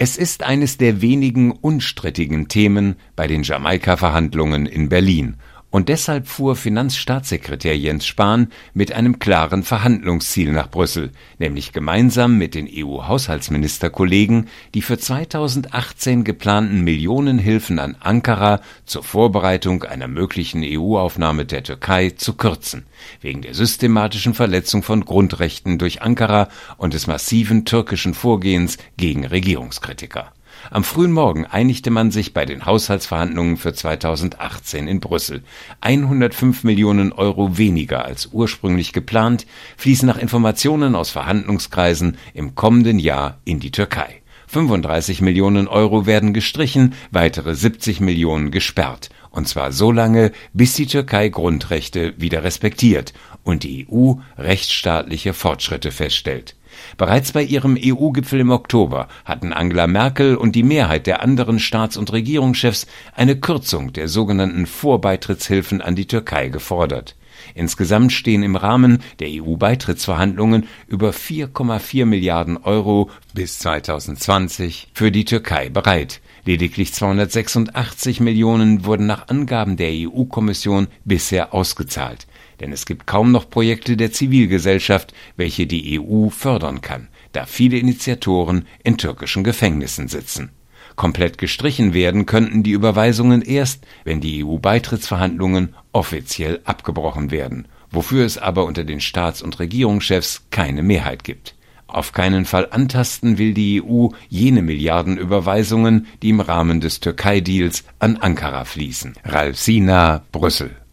Es ist eines der wenigen unstrittigen Themen bei den Jamaika-Verhandlungen in Berlin. Und deshalb fuhr Finanzstaatssekretär Jens Spahn mit einem klaren Verhandlungsziel nach Brüssel, nämlich gemeinsam mit den EU-Haushaltsministerkollegen die für 2018 geplanten Millionenhilfen an Ankara zur Vorbereitung einer möglichen EU-Aufnahme der Türkei zu kürzen, wegen der systematischen Verletzung von Grundrechten durch Ankara und des massiven türkischen Vorgehens gegen Regierungskritiker. Am frühen Morgen einigte man sich bei den Haushaltsverhandlungen für 2018 in Brüssel. 105 Millionen Euro weniger als ursprünglich geplant fließen nach Informationen aus Verhandlungskreisen im kommenden Jahr in die Türkei. 35 Millionen Euro werden gestrichen, weitere 70 Millionen gesperrt. Und zwar so lange, bis die Türkei Grundrechte wieder respektiert und die EU rechtsstaatliche Fortschritte feststellt. Bereits bei ihrem EU-Gipfel im Oktober hatten Angela Merkel und die Mehrheit der anderen Staats- und Regierungschefs eine Kürzung der sogenannten Vorbeitrittshilfen an die Türkei gefordert. Insgesamt stehen im Rahmen der EU-Beitrittsverhandlungen über 4,4 Milliarden Euro bis 2020 für die Türkei bereit. Lediglich 286 Millionen wurden nach Angaben der EU-Kommission bisher ausgezahlt. Denn es gibt kaum noch Projekte der Zivilgesellschaft, welche die EU fördern kann, da viele Initiatoren in türkischen Gefängnissen sitzen. Komplett gestrichen werden könnten die Überweisungen erst, wenn die EU-Beitrittsverhandlungen offiziell abgebrochen werden, wofür es aber unter den Staats- und Regierungschefs keine Mehrheit gibt. Auf keinen Fall antasten will die EU jene Milliardenüberweisungen, die im Rahmen des Türkei-Deals an Ankara fließen. Ralf Sina, Brüssel.